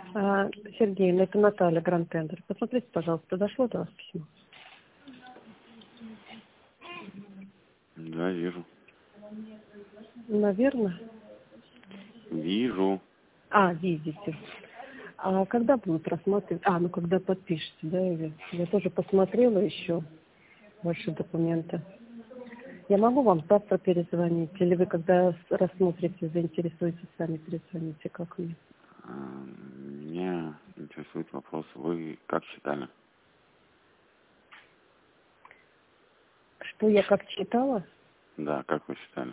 Сергей, это Наталья, Гранд Тендер. Посмотрите, пожалуйста, дошло до вас письмо? Да, вижу. Наверное. Вижу. Видите. А когда будут рассматривать? Когда подпишете, да, или? Я тоже посмотрела еще ваши документы. Я могу вам завтра перезвонить? Или вы, когда рассмотрите, заинтересуетесь, сами перезвоните, как мне? Меня интересует вопрос. Вы как считали? Что я как читала? Да, как вы считали?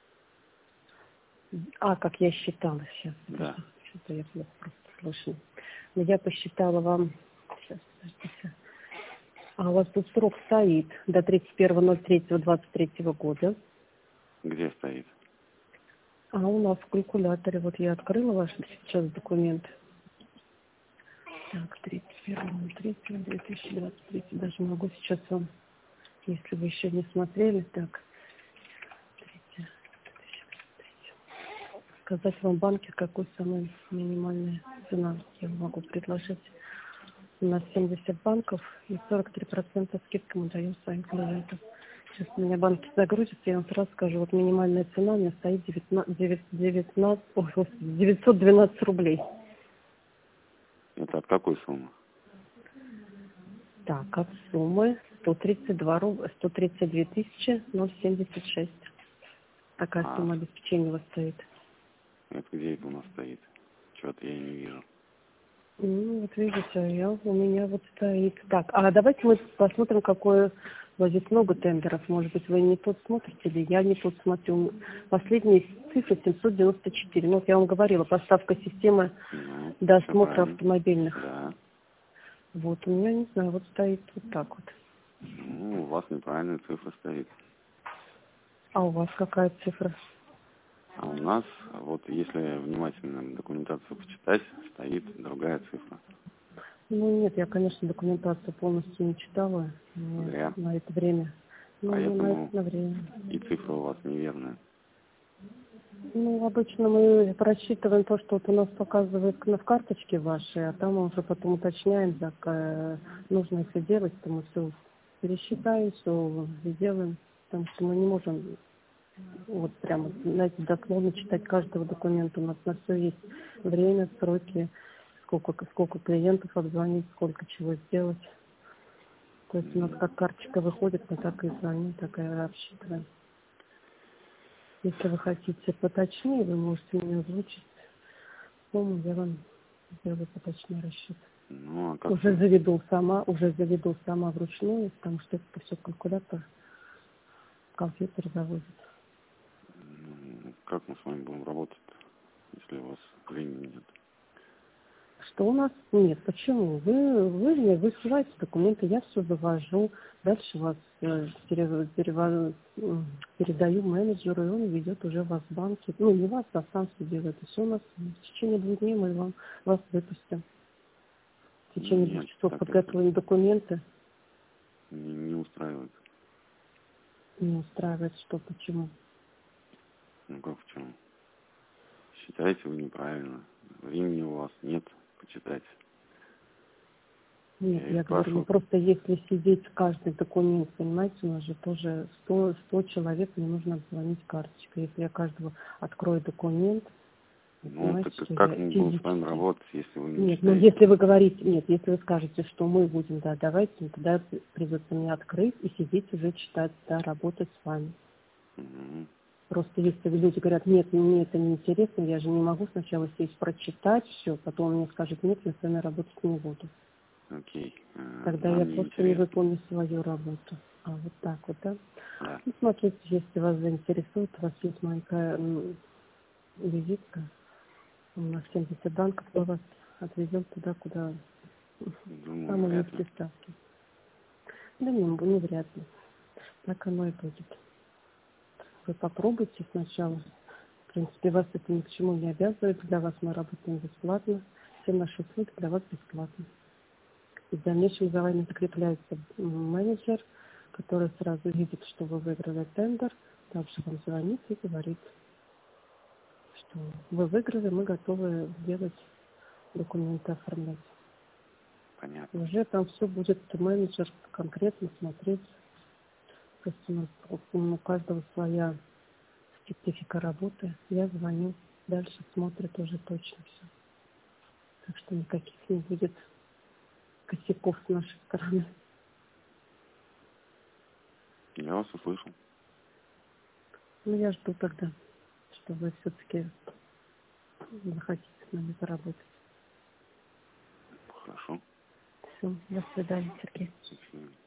Как я считала сейчас. Да. Что-то я плохо просто слышала. Но я посчитала вам... Сейчас, подождите. У вас тут срок стоит до 31.03.23 года. Где стоит? У нас в калькуляторе. Вот я открыла ваш сейчас документ. Так, 31.03.2023. Даже могу сейчас вам, если вы еще не смотрели, так, сказать вам в банке, какой самая минимальная цена я могу предложить. У нас 70 банков и 43% скидка мы даем своим клиентам. Сейчас у меня банки загрузятся, я вам сразу скажу, вот минимальная цена у меня стоит 912 рублей. Это от какой суммы? Так, от суммы 132 тысячи 076. Такая сумма обеспечения у вас стоит. Это где это у нас стоит? Чего-то я не вижу. Вот видите, у меня вот стоит. Так, давайте мы посмотрим, какое... Вот здесь много тендеров. Может быть, вы не тот смотрите, или я не тот смотрю. Последняя цифра 794. Вот я вам говорила, поставка системы до осмотра автомобильных. Да. Вот, у меня, не знаю, вот стоит вот так вот. У вас неправильная цифра стоит. У вас какая цифра? А у нас, вот если внимательно документацию почитать, стоит другая цифра. Нет, я, конечно, документацию полностью не читала на это время. Поэтому на время. И цифра у вас неверная. Обычно мы просчитываем то, что вот у нас показывает в карточке вашей, а там мы уже потом уточняем, так нужно если делать, то мы все пересчитаем, все сделаем, потому что мы не можем вот прямо, знаете, дословно читать каждого документа. У нас на все есть время, сроки, сколько клиентов обзвонить, сколько чего сделать. То есть у нас как карточка выходит, мы так и звоним, так и рассчитываем. Если вы хотите поточнее, вы можете мне озвучить сумму, я вам сделаю поточнее расчет. Уже заведу сама вручную, потому что это все калькулятор, компьютер заводит. Как мы с вами будем работать, если у вас времени нет? Что у нас? Нет, почему? Вы мне высылаете документы, я все завожу, дальше вас передаю менеджеру, и он ведет уже вас в банке. Не вас, а сам все делает. И все у нас в течение 2 дней мы вас выпустим. В течение 2 часов подготовим документы. Не устраивает. Не устраивает, что, почему? Как почему? Считаете вы неправильно. Времени у вас нет почитать. Нет, я говорю, просто если сидеть каждый документ, понимаете, у нас же тоже 100 человек, мне нужно обзвонить карточкой. Если я каждого открою документ, так как мы будем с вами работать, если вы не читаете? Если вы говорите, если вы скажете, что мы будем, давайте, тогда придется мне открыть и сидеть уже читать, работать с вами. Просто если люди говорят, нет, мне это не интересно, я же не могу сначала сесть прочитать все, потом он мне скажет, нет, я с вами работать не буду. Окей. Тогда я просто не выполню свою работу. Вот так вот, да? Да. Смотрите, если вас заинтересует, у вас есть моя визитка. У нас 70 банков, мы вас отвезем туда, куда самые низкие ставки. Да не вряд ли. Так оно и будет. Вы попробуйте сначала. В принципе, вас это ни к чему не обязывает. Для вас мы работаем бесплатно. Все наши услуги для вас бесплатны. И в дальнейшем за вами закрепляется менеджер, который сразу видит, что вы выиграли тендер, также вам звонит и говорит, что вы выиграли, мы готовы сделать документы оформлять. Понятно. Уже там все будет менеджер конкретно смотреть. То есть у каждого своя специфика работы. Я звоню, дальше смотрит уже точно все. Так что никаких не будет косяков с нашей стороны. Я вас услышал. Ну, я жду тогда, что вы все-таки захотите с нами поработать. Хорошо. Все, до свидания, Сергей. До свидания.